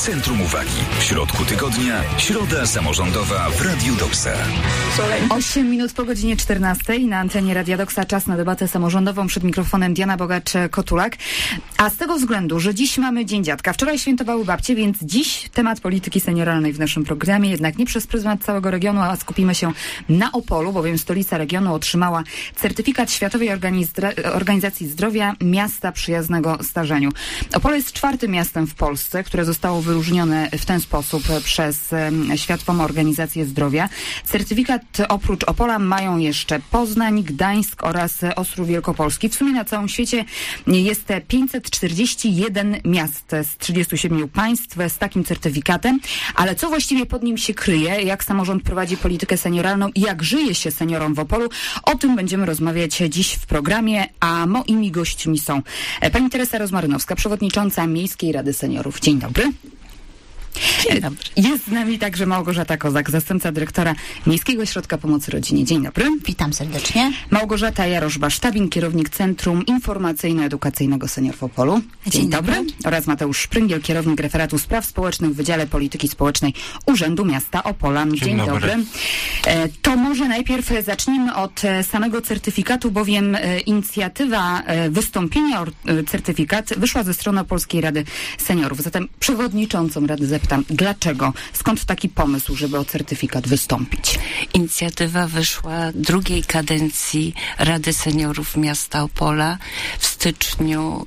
Centrum uwagi. W środku tygodnia, środa samorządowa w Radiu Doksa. 8 minut po godzinie 14 na antenie Radia Doksa. Czas na debatę samorządową. Przed mikrofonem Diana Bogacz-Kotulak. A z tego względu, że dziś mamy Dzień Dziadka. Wczoraj świętowały babcie, więc dziś temat polityki senioralnej w naszym programie. Jednak nie przez pryzmat całego regionu, a skupimy się na Opolu, bowiem stolica regionu otrzymała certyfikat Światowej Organizacji Zdrowia Miasta Przyjaznego Starzeniu. Opole jest 4. miastem w Polsce, które zostało wyróżnione w ten sposób przez Światową Organizację Zdrowia. Certyfikat oprócz Opola mają jeszcze Poznań, Gdańsk oraz Ostrów Wielkopolski. W sumie na całym świecie jest 541 miast z 37 państw z takim certyfikatem. Ale co właściwie pod nim się kryje? Jak samorząd prowadzi politykę senioralną i jak żyje się seniorom w Opolu? O tym będziemy rozmawiać dziś w programie, a moimi gośćmi są pani Teresa Rozmarynowska, przewodnicząca Miejskiej Rady Seniorów. Dzień dobry. Dzień dobry. Jest z nami także Małgorzata Kozak, zastępca dyrektora Miejskiego Ośrodka Pomocy Rodzinie. Dzień dobry. Witam serdecznie. Małgorzata Jarosz-Basztabin, kierownik Centrum Informacyjno-Edukacyjnego Senior w Opolu. Dzień dobry. Oraz Mateusz Szpryngiel, kierownik Referatu Spraw Społecznych w Wydziale Polityki Społecznej Urzędu Miasta Opola. Dzień dobry. To może najpierw zacznijmy od samego certyfikatu, bowiem inicjatywa wystąpienia o certyfikat wyszła ze strony Polskiej Rady Seniorów. Zatem przewodniczącą Rady zapytam, dlaczego? Skąd taki pomysł, żeby o certyfikat wystąpić? Inicjatywa wyszła drugiej kadencji Rady Seniorów Miasta Opola w styczniu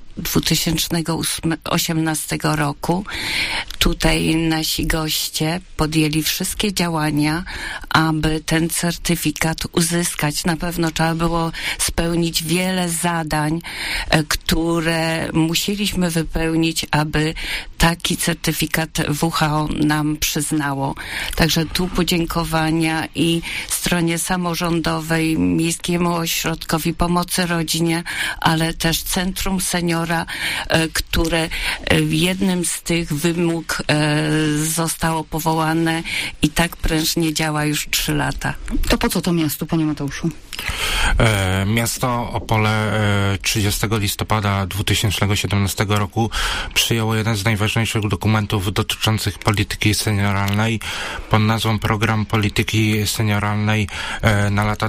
2018 roku. Tutaj nasi goście podjęli wszystkie działania, aby ten certyfikat uzyskać. Na pewno trzeba było spełnić wiele zadań, które musieliśmy wypełnić, aby taki certyfikat WHO nam przyznało. Także tu podziękowania i stronie samorządowej, Miejskiemu Ośrodkowi Pomocy Rodzinie, ale też Centrum Seniora, które jednym z tych wymóg zostało powołane i tak prężnie działa już 3 lata. To po co to miasto, panie Mateuszu? Miasto Opole 30 listopada 2017 roku przyjęło jeden z najważniejszych dokumentów dotyczących polityki senioralnej pod nazwą Program Polityki Senioralnej na lata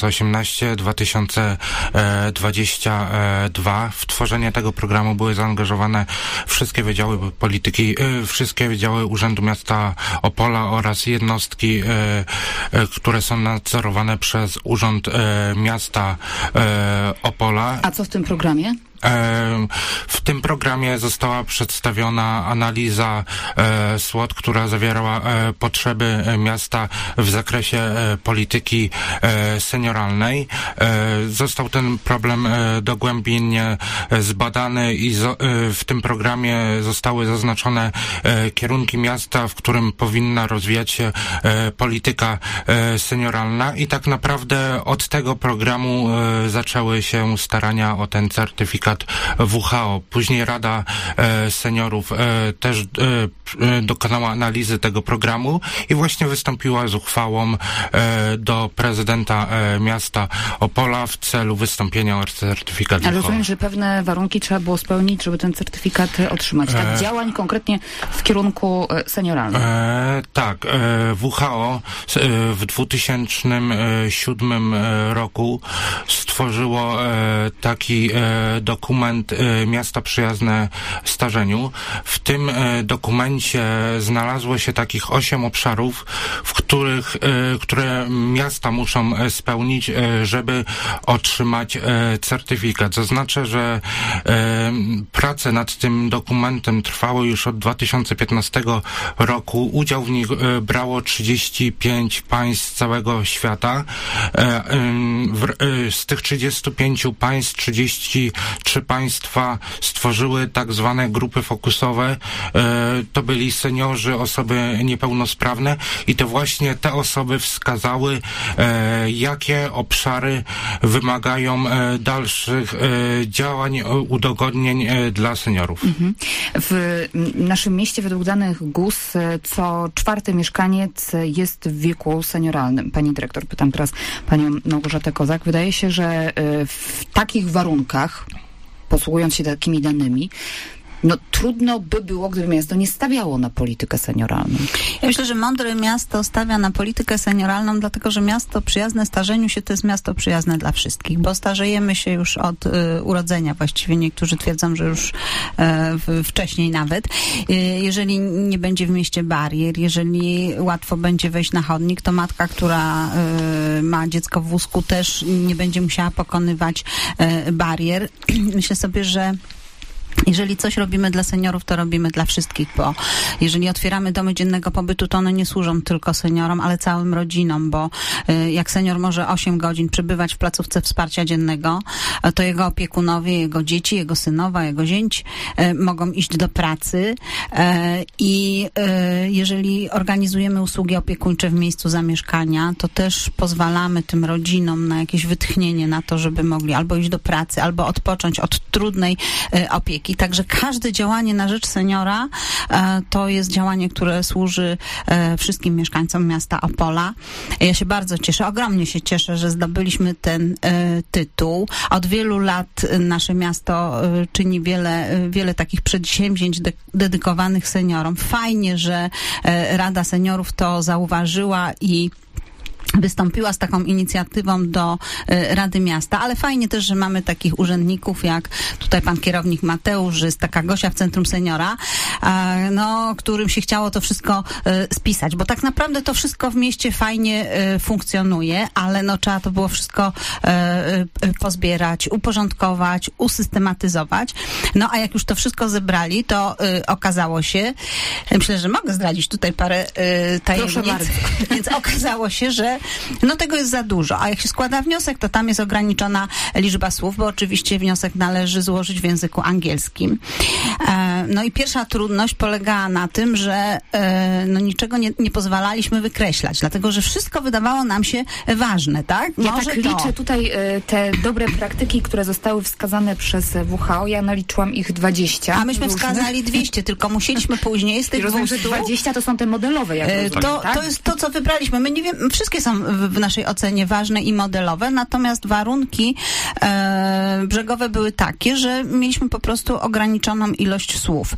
2018-2022. W tworzenie tego programu były zaangażowane wszystkie wydziały polityki, wszystkie wydziały Urzędu Miasta Opola oraz jednostki, które są nadzorowane przez Urząd Miasta Opola. A co w tym programie? W tym programie została przedstawiona analiza SWOT, która zawierała potrzeby miasta w zakresie polityki senioralnej. Został ten problem dogłębnie zbadany i w tym programie zostały zaznaczone kierunki miasta, w którym powinna rozwijać się polityka senioralna i tak naprawdę od tego programu zaczęły się starania o ten certyfikat WHO. Później Rada Seniorów też dokonała analizy tego programu i właśnie wystąpiła z uchwałą do prezydenta miasta Opola w celu wystąpienia o certyfikat WHO. Ale rozumiem, że pewne warunki trzeba było spełnić, żeby ten certyfikat otrzymać. Tak, działań konkretnie w kierunku senioralnym. Tak, WHO w 2007 roku stworzyło taki dokument Miasta Przyjazne Starzeniu. W tym dokumencie znalazło się takich 8 obszarów, które miasta muszą spełnić, żeby otrzymać certyfikat. Zaznaczę, że prace nad tym dokumentem trwały już od 2015 roku. Udział w nich brało 35 państw z całego świata. Z tych 35 państw 33 państwa stworzyły tak zwane grupy fokusowe. To byli seniorzy, osoby niepełnosprawne i to właśnie te osoby wskazały, jakie obszary wymagają dalszych działań, udogodnień dla seniorów. W naszym mieście według danych GUS co 4. mieszkaniec jest w wieku senioralnym. Pani dyrektor, pytam teraz panią Małgorzatę Kozak. Wydaje się, że w takich warunkach, posługując się takimi danymi, No trudno by było, gdyby miasto nie stawiało na politykę senioralną. Ja myślę, że mądre miasto stawia na politykę senioralną, dlatego że miasto przyjazne starzeniu się to jest miasto przyjazne dla wszystkich, bo starzejemy się już od urodzenia właściwie. Niektórzy twierdzą, że już wcześniej nawet. Jeżeli nie będzie w mieście barier, jeżeli łatwo będzie wejść na chodnik, to matka, która ma dziecko w wózku, też nie będzie musiała pokonywać barier. Myślę sobie, że jeżeli coś robimy dla seniorów, to robimy dla wszystkich, bo jeżeli otwieramy domy dziennego pobytu, to one nie służą tylko seniorom, ale całym rodzinom, bo jak senior może 8 godzin przebywać w placówce wsparcia dziennego, to jego opiekunowie, jego dzieci, jego synowa, jego zięć mogą iść do pracy i jeżeli organizujemy usługi opiekuńcze w miejscu zamieszkania, to też pozwalamy tym rodzinom na jakieś wytchnienie, na to, żeby mogli albo iść do pracy, albo odpocząć od trudnej opieki. Także każde działanie na rzecz seniora to jest działanie, które służy wszystkim mieszkańcom miasta Opola. Ja się bardzo cieszę, ogromnie się cieszę, że zdobyliśmy ten tytuł. Od wielu lat nasze miasto czyni wiele takich przedsięwzięć dedykowanych seniorom. Fajnie, że Rada Seniorów to zauważyła i wystąpiła z taką inicjatywą do Rady Miasta, ale fajnie też, że mamy takich urzędników jak tutaj pan kierownik Mateusz, że jest taka Gosia w Centrum Seniora, którym się chciało to wszystko spisać, bo tak naprawdę to wszystko w mieście fajnie funkcjonuje, ale trzeba to było wszystko pozbierać, uporządkować, usystematyzować. A jak już to wszystko zebrali, to okazało się, myślę, że mogę zdradzić tutaj parę tajemnic, więc okazało się, że tego jest za dużo, a jak się składa wniosek, to tam jest ograniczona liczba słów, bo oczywiście wniosek należy złożyć w języku angielskim. I pierwsza trudność polegała na tym, że niczego nie pozwalaliśmy wykreślać, dlatego że wszystko wydawało nam się ważne, tak? Ja liczę tutaj te dobre praktyki, które zostały wskazane przez WHO, ja naliczyłam ich 20. A myśmy wskazali 200, tylko musieliśmy później z tych 200... 20 to są te modelowe, jak rozumiem, tak? To jest to, co wybraliśmy. My nie wiem, wszystkie są w naszej ocenie ważne i modelowe, natomiast warunki brzegowe były takie, że mieliśmy po prostu ograniczoną ilość słów.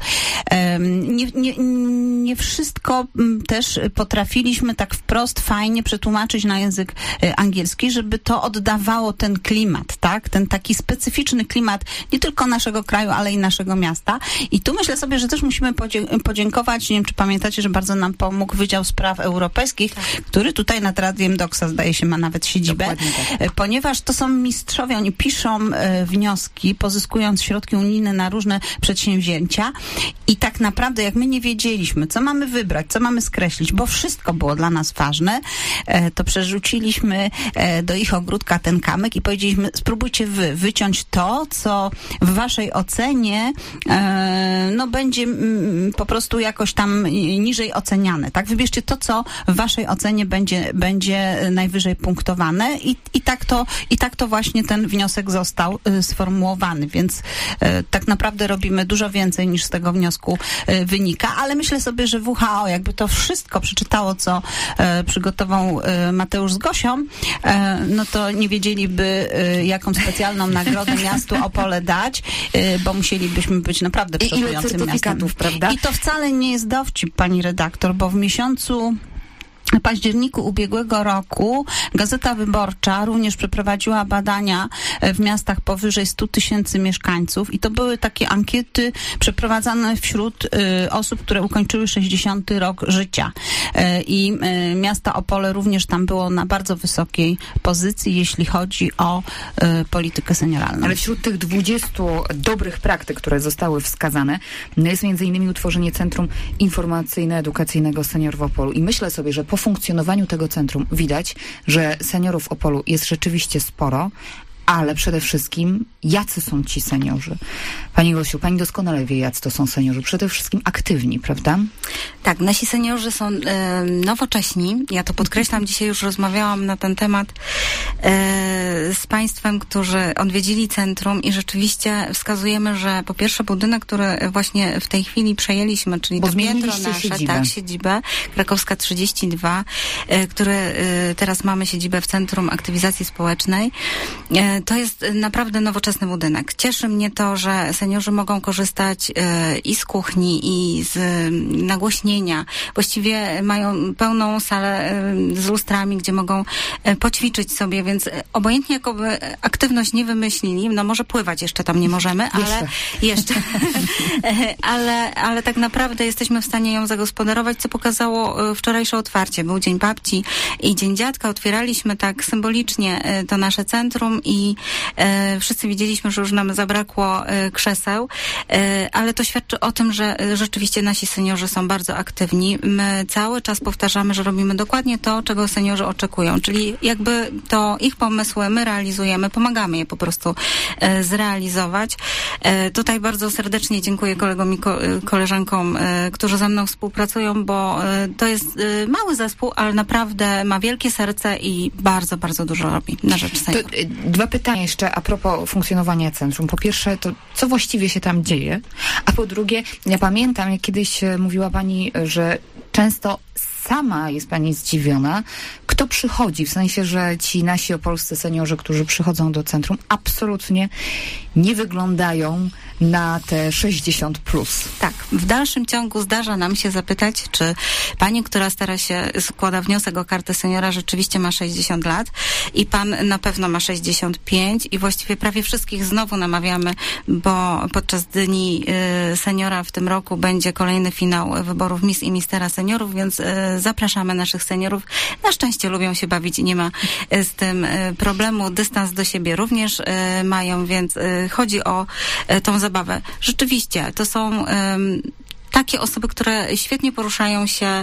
Nie wszystko też potrafiliśmy tak wprost fajnie przetłumaczyć na język angielski, żeby to oddawało ten klimat, tak? Ten taki specyficzny klimat nie tylko naszego kraju, ale i naszego miasta. I tu myślę sobie, że też musimy podziękować, nie wiem, czy pamiętacie, że bardzo nam pomógł Wydział Spraw Europejskich, który tutaj nad Radiem Doksa, zdaje się, ma nawet siedzibę, tak. Ponieważ to są mistrzowie, oni piszą wnioski, pozyskując środki unijne na różne przedsięwzięcia i tak naprawdę, jak my nie wiedzieliśmy, co mamy wybrać, co mamy skreślić, bo wszystko było dla nas ważne, to przerzuciliśmy do ich ogródka ten kamyk i powiedzieliśmy, spróbujcie wyciąć to, co w waszej ocenie będzie po prostu jakoś tam niżej oceniane, tak? Wybierzcie to, co w waszej ocenie będzie najwyżej punktowane i tak to właśnie ten wniosek został sformułowany, więc tak naprawdę robimy dużo więcej niż z tego wniosku wynika, ale myślę sobie, że WHO jakby to wszystko przeczytało, co przygotował Mateusz z Gosią, to nie wiedzieliby, jaką specjalną nagrodę miastu Opole dać, bo musielibyśmy być naprawdę przodującym miastem. Prawda? I to wcale nie jest dowcip, pani redaktor, bo w miesiącu październiku ubiegłego roku Gazeta Wyborcza również przeprowadziła badania w miastach powyżej 100 000 mieszkańców i to były takie ankiety przeprowadzane wśród osób, które ukończyły 60. rok życia. I miasto Opole również tam było na bardzo wysokiej pozycji, jeśli chodzi o politykę senioralną. Ale wśród tych 20 dobrych praktyk, które zostały wskazane, jest m.in. utworzenie Centrum Informacyjno-Edukacyjnego Senior w Opolu. I myślę sobie, że po funkcjonowaniu tego centrum widać, że seniorów w Opolu jest rzeczywiście sporo, ale przede wszystkim jacy są ci seniorzy. Pani Gosiu, pani doskonale wie, jacy to są seniorzy. Przede wszystkim aktywni, prawda? Tak, nasi seniorzy są nowocześni. Ja to podkreślam, dzisiaj już rozmawiałam na ten temat z państwem, którzy odwiedzili centrum i rzeczywiście wskazujemy, że po pierwsze budynek, który właśnie w tej chwili przejęliśmy, czyli to piętro nasze, siedzibę Krakowska 32, który teraz mamy siedzibę w Centrum Aktywizacji Społecznej. To jest naprawdę nowoczesny budynek. Cieszy mnie to, że seniorzy mogą korzystać i z kuchni, i z nagłośnienia. Właściwie mają pełną salę z lustrami, gdzie mogą poćwiczyć sobie, więc obojętnie jakoby aktywność nie wymyślili, no może pływać jeszcze tam nie możemy, ale jeszcze. ale tak naprawdę jesteśmy w stanie ją zagospodarować, co pokazało wczorajsze otwarcie. Był Dzień Babci i Dzień Dziadka. Otwieraliśmy tak symbolicznie to nasze centrum i wszyscy widzieliśmy, że już nam zabrakło krzeseł, ale to świadczy o tym, że rzeczywiście nasi seniorzy są bardzo aktywni. My cały czas powtarzamy, że robimy dokładnie to, czego seniorzy oczekują, czyli jakby to ich pomysły my realizujemy, pomagamy je po prostu zrealizować. Tutaj bardzo serdecznie dziękuję kolegom i koleżankom, którzy ze mną współpracują, bo to jest mały zespół, ale naprawdę ma wielkie serce i bardzo, bardzo dużo robi na rzecz seniorów. Dwa pytania jeszcze a propos funkcjonowania centrum. Po pierwsze, to co właściwie się tam dzieje? A po drugie, ja pamiętam, jak kiedyś mówiła pani, że często sama jest pani zdziwiona, kto przychodzi, w sensie, że ci nasi opolscy seniorzy, którzy przychodzą do centrum, absolutnie nie wyglądają na te 60+. Tak, w dalszym ciągu zdarza nam się zapytać, czy pani, która składa wniosek o kartę seniora, rzeczywiście ma 60 lat i pan na pewno ma 65 i właściwie prawie wszystkich znowu namawiamy, bo podczas Dni Seniora w tym roku będzie kolejny finał wyborów Miss i Mistera Seniorów, więc zapraszamy naszych seniorów. Na szczęście lubią się bawić i nie ma z tym problemu. Dystans do siebie również mają, więc chodzi o tą zabawę. Rzeczywiście, to są takie osoby, które świetnie poruszają się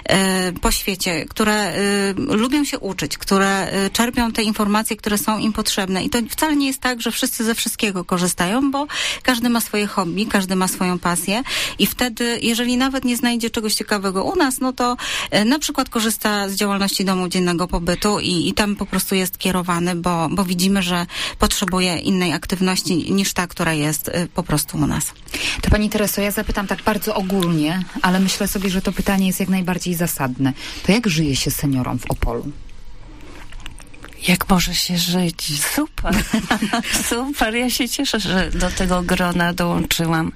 po świecie, które lubią się uczyć, które czerpią te informacje, które są im potrzebne. I to wcale nie jest tak, że wszyscy ze wszystkiego korzystają, bo każdy ma swoje hobby, każdy ma swoją pasję i wtedy, jeżeli nawet nie znajdzie czegoś ciekawego u nas, no to na przykład korzysta z działalności Domu Dziennego Pobytu i tam po prostu jest kierowany, bo widzimy, że potrzebuje innej aktywności niż ta, która jest po prostu u nas. To pani Tereso, ja zapytam tak bardzo ogólnie, ale myślę sobie, że to pytanie jest jak najbardziej zasadne. To jak żyje się seniorom w Opolu? Jak może się żyć? Super. Super. Ja się cieszę, że do tego grona dołączyłam.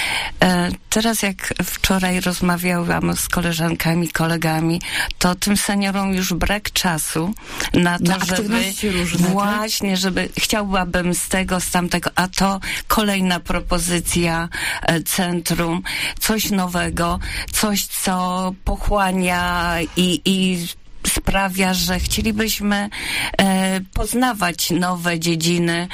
Teraz jak wczoraj rozmawiałam z koleżankami, kolegami, to tym seniorom już brak czasu na to, żeby różne, właśnie, tak? Żeby chciałabym z tego, z tamtego, a to kolejna propozycja centrum, coś nowego, coś, co pochłania i sprawia, że chcielibyśmy poznawać nowe dziedziny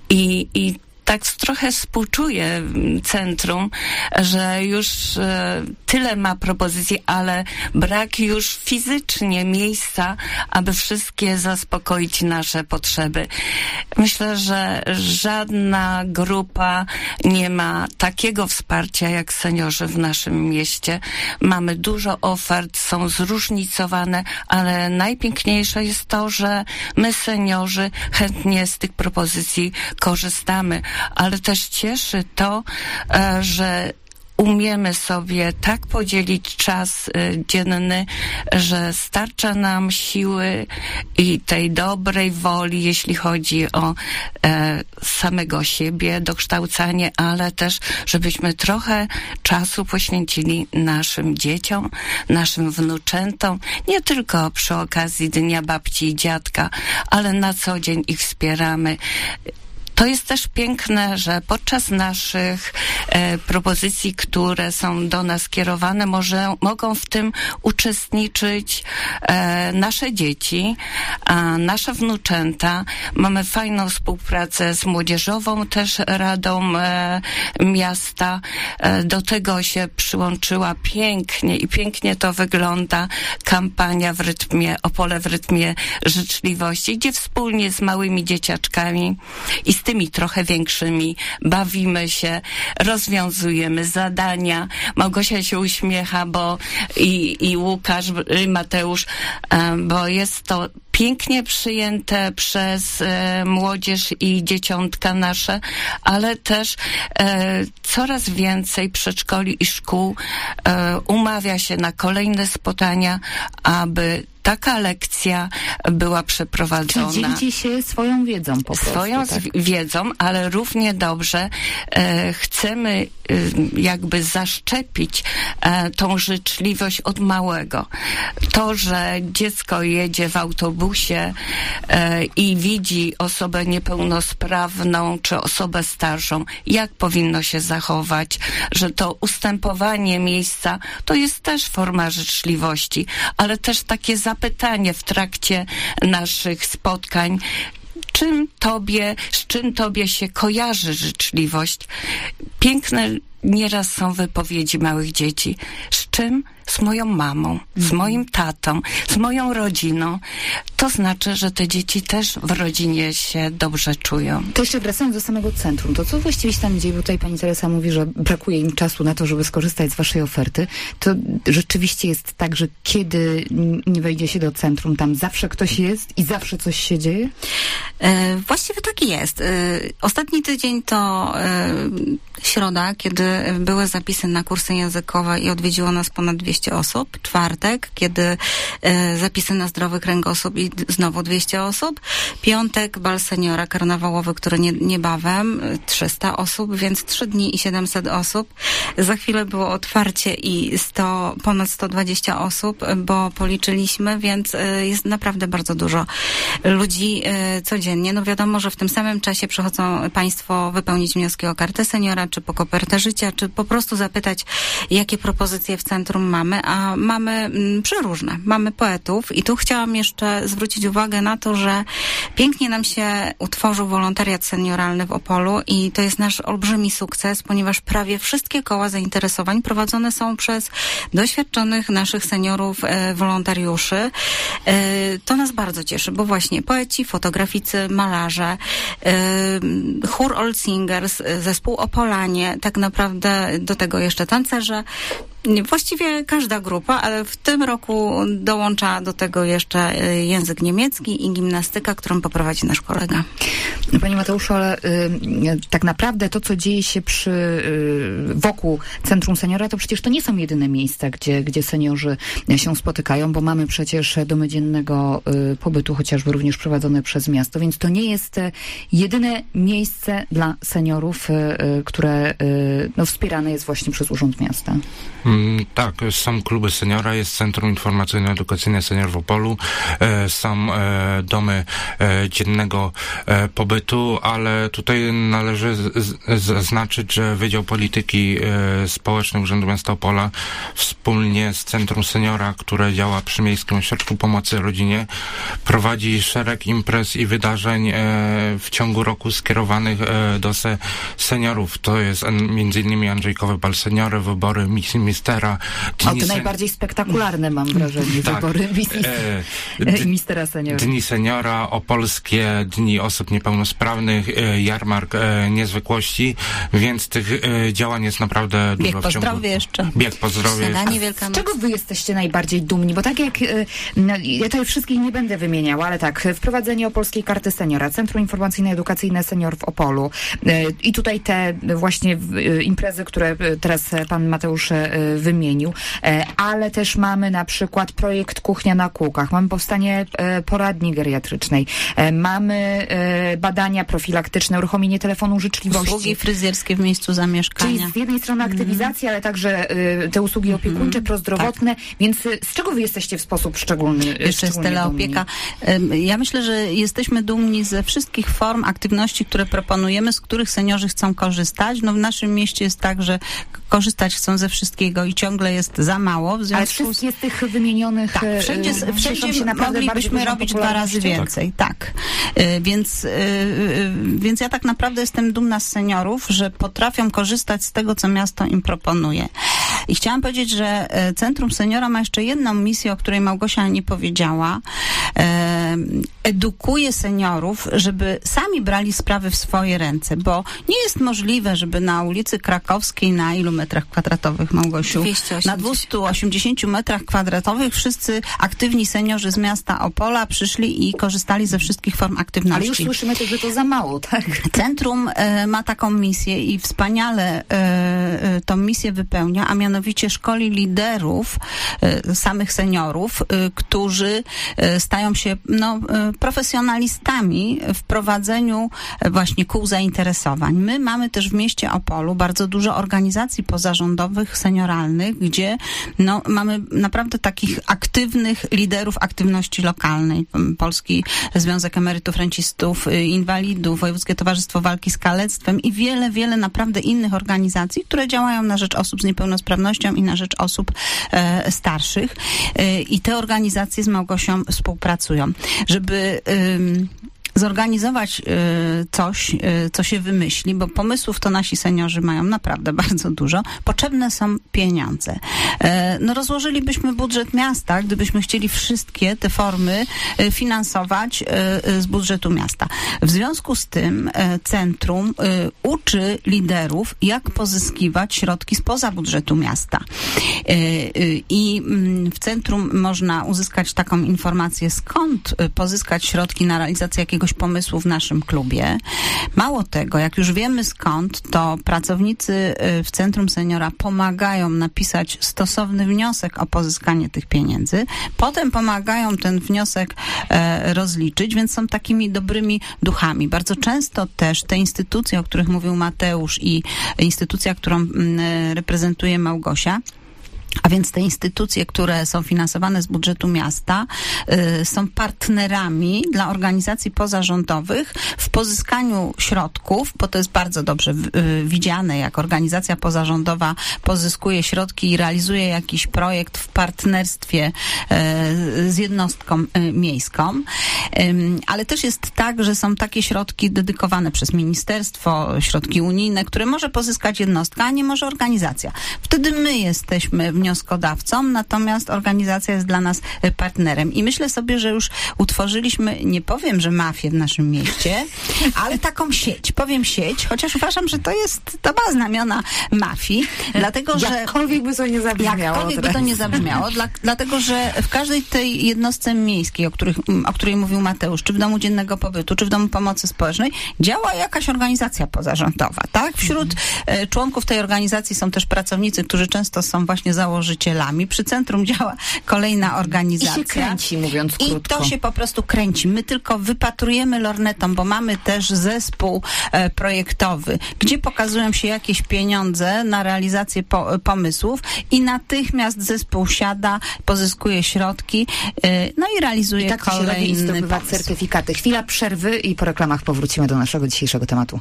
i tak trochę współczuję centrum, że już tyle ma propozycji, ale brak już fizycznie miejsca, aby wszystkie zaspokoić nasze potrzeby. Myślę, że żadna grupa nie ma takiego wsparcia jak seniorzy w naszym mieście. Mamy dużo ofert, są zróżnicowane, ale najpiękniejsze jest to, że my seniorzy chętnie z tych propozycji korzystamy. Ale też cieszy to, że umiemy sobie tak podzielić czas dzienny, że starcza nam siły i tej dobrej woli, jeśli chodzi o samego siebie, dokształcanie, ale też, żebyśmy trochę czasu poświęcili naszym dzieciom, naszym wnuczętom, nie tylko przy okazji Dnia Babci i Dziadka, ale na co dzień ich wspieramy. To jest też piękne, że podczas naszych propozycji, które są do nas kierowane, mogą w tym uczestniczyć nasze dzieci, nasze wnuczęta. Mamy fajną współpracę z Młodzieżową też Radą Miasta. Do tego się przyłączyła pięknie to wygląda kampania w rytmie, Opole w rytmie życzliwości, gdzie wspólnie z małymi dzieciaczkami i z tymi trochę większymi bawimy się, rozwiązujemy zadania. Małgosia się uśmiecha, bo i Łukasz, i Mateusz, bo jest to pięknie przyjęte przez młodzież i dzieciątka nasze, ale też coraz więcej przedszkoli i szkół umawia się na kolejne spotkania, aby taka lekcja była przeprowadzona. Czyli dzielicie się swoją wiedzą po prostu. Swoją wiedzą, ale równie dobrze chcemy jakby zaszczepić tą życzliwość od małego. To, że dziecko jedzie w autobusie i widzi osobę niepełnosprawną czy osobę starszą, jak powinno się zachować, że to ustępowanie miejsca to jest też forma życzliwości, ale też takie zapytanie w trakcie naszych spotkań, z czym tobie się kojarzy życzliwość. Piękne nieraz są wypowiedzi małych dzieci. Z czym? Z moją mamą, z moim tatą, z moją rodziną. To znaczy, że te dzieci też w rodzinie się dobrze czują. To jeszcze wracając do samego centrum, to co właściwie się tam dzieje? Bo tutaj pani Teresa mówi, że brakuje im czasu na to, żeby skorzystać z waszej oferty. To rzeczywiście jest tak, że kiedy nie wejdzie się do centrum, tam zawsze ktoś jest i zawsze coś się dzieje? Właściwie tak jest. Ostatni tydzień to środa, kiedy były zapisy na kursy językowe i odwiedziło nas ponad 200 osób. Czwartek, kiedy zapisy na zdrowy kręgosłup i znowu 200 osób. Piątek, bal seniora karnawałowy, który niebawem 300 osób, więc 3 dni i 700 osób. Za chwilę było otwarcie i ponad 120 osób, bo policzyliśmy, więc jest naprawdę bardzo dużo ludzi codziennie. No wiadomo, że w tym samym czasie przychodzą państwo wypełnić wnioski o kartę seniora, czy po kopertę życia, czy po prostu zapytać, jakie propozycje w centrum mamy, a mamy przeróżne. Mamy poetów i tu chciałam jeszcze zwrócić uwagę na to, że pięknie nam się utworzył wolontariat senioralny w Opolu i to jest nasz olbrzymi sukces, ponieważ prawie wszystkie koła zainteresowań prowadzone są przez doświadczonych naszych seniorów, wolontariuszy. To nas bardzo cieszy, bo właśnie poeci, fotograficy, malarze, chór Old Singers, zespół Opolanie, tak naprawdę do tego jeszcze tancerze. Właściwie każda grupa, ale w tym roku dołącza do tego jeszcze język niemiecki i gimnastyka, którą poprowadzi nasz kolega. Panie Mateuszu, ale tak naprawdę to, co dzieje się wokół Centrum Seniora, to przecież to nie są jedyne miejsca, gdzie seniorzy się spotykają, bo mamy przecież domy dziennego pobytu, chociażby również prowadzone przez miasto, więc to nie jest jedyne miejsce dla seniorów, które wspierane jest właśnie przez Urząd Miasta. Tak, są kluby seniora, jest Centrum Informacyjno-Edukacyjne Senior w Opolu, są domy dziennego pobytu, ale tutaj należy zaznaczyć, że Wydział Polityki Społecznej Urzędu Miasta Opola wspólnie z Centrum Seniora, które działa przy Miejskim Ośrodku Pomocy Rodzinie, prowadzi szereg imprez i wydarzeń w ciągu roku skierowanych do seniorów. To jest m.in. Andrzejkowy Bal Seniory, wybory Mistera. To najbardziej spektakularne, mam wrażenie, tak. Wybory Mistera Seniora. Dni Seniora, Opolskie Dni Osób Niepełnosprawnych, Jarmark Niezwykłości, więc tych działań jest naprawdę dużo. Bieg po zdrowie jeszcze. Bieg po zdrowie. Z czego wy jesteście najbardziej dumni? Bo tak jak, ja tutaj wszystkich nie będę wymieniała, ale tak, wprowadzenie Opolskiej Karty Seniora, Centrum Informacyjno-Edukacyjne Senior w Opolu i tutaj te właśnie imprezy, które teraz pan Mateusz wymienił, ale też mamy na przykład projekt Kuchnia na Kółkach, mamy powstanie poradni geriatrycznej, mamy badania profilaktyczne, uruchomienie telefonu życzliwości. Usługi fryzjerskie w miejscu zamieszkania. Czyli z jednej strony aktywizacja, ale także te usługi opiekuńcze, prozdrowotne, tak. Więc z czego wy jesteście w sposób szczególny? Jeszcze jest teleopieka. Ja myślę, że jesteśmy dumni ze wszystkich form aktywności, które proponujemy, z których seniorzy chcą korzystać. No w naszym mieście jest tak, że korzystać chcą ze wszystkiego i ciągle jest za mało. W związku ale wszystkie z tych wymienionych tak, wszędzie się moglibyśmy robić 2 razy więcej. Tak. Więc ja tak naprawdę jestem dumna z seniorów, że potrafią korzystać z tego, co miasto im proponuje. I chciałam powiedzieć, że Centrum Seniora ma jeszcze jedną misję, o której Małgosia nie powiedziała. Edukuje seniorów, żeby sami brali sprawy w swoje ręce, bo nie jest możliwe, żeby na ulicy Krakowskiej na ilu metrach kwadratowych, Małgosiu? 280. Na 280 metrach kwadratowych wszyscy aktywni seniorzy z miasta Opola przyszli i korzystali ze wszystkich form aktywności. Ale już słyszymy też, że to za mało, tak? Centrum ma taką misję i wspaniale tą misję wypełnia, a mianowicie szkoli liderów, samych seniorów, którzy stają się profesjonalistami w prowadzeniu właśnie kół zainteresowań. My mamy też w mieście Opolu bardzo dużo organizacji pozarządowych, senioralnych, gdzie mamy naprawdę takich aktywnych liderów aktywności lokalnej. Polski Związek Emerytów, Rencistów, Inwalidów, Wojewódzkie Towarzystwo Walki z Kalectwem i wiele, wiele naprawdę innych organizacji, które działają na rzecz osób z niepełnosprawnością i na rzecz osób starszych. I te organizacje z Małgosią współpracują. Żeby zorganizować coś, co się wymyśli, bo pomysłów to nasi seniorzy mają naprawdę bardzo dużo. Potrzebne są pieniądze. Rozłożylibyśmy budżet miasta, gdybyśmy chcieli wszystkie te formy finansować z budżetu miasta. W związku z tym centrum uczy liderów, jak pozyskiwać środki spoza budżetu miasta. I w centrum można uzyskać taką informację, skąd pozyskać środki na realizację jakiegoś pomysłu w naszym klubie. Mało tego, jak już wiemy skąd, to pracownicy w Centrum Seniora pomagają napisać stosowny wniosek o pozyskanie tych pieniędzy. Potem pomagają ten wniosek rozliczyć, więc są takimi dobrymi duchami. Bardzo często też te instytucje, o których mówił Mateusz i instytucja, którą reprezentuje Małgosia, a więc te instytucje, które są finansowane z budżetu miasta, są partnerami dla organizacji pozarządowych w pozyskaniu środków, bo to jest bardzo dobrze widziane, jak organizacja pozarządowa pozyskuje środki i realizuje jakiś projekt w partnerstwie z jednostką miejską. Ale też jest tak, że są takie środki dedykowane przez ministerstwo, środki unijne, które może pozyskać jednostka, a nie może organizacja. Wtedy my jesteśmy wnioskodawcą, natomiast organizacja jest dla nas partnerem. I myślę sobie, że już utworzyliśmy, nie powiem, że mafię w naszym mieście, ale taką sieć. Powiem sieć, chociaż uważam, że to ma znamiona mafii, dlatego, że... Jakkolwiek by to nie zabrzmiało. Jakkolwiek by to nie zabrzmiało, dlatego, że w każdej tej jednostce miejskiej, o której mówił Mateusz, czy w Domu Dziennego Pobytu, czy w Domu Pomocy Społecznej, działa jakaś organizacja pozarządowa, tak? Wśród członków tej organizacji są też pracownicy, którzy często są właśnie założycielami. Przy centrum działa kolejna organizacja. I się kręci, mówiąc krótko. I to się po prostu kręci. My tylko wypatrujemy lornetą, bo mamy też zespół projektowy, gdzie pokazują się jakieś pieniądze na realizację pomysłów i natychmiast zespół siada, pozyskuje środki, i realizuje kolejny pomysł. I tak się robi i zdobywa certyfikaty. Chwila przerwy i po reklamach powrócimy do naszego dzisiejszego tematu.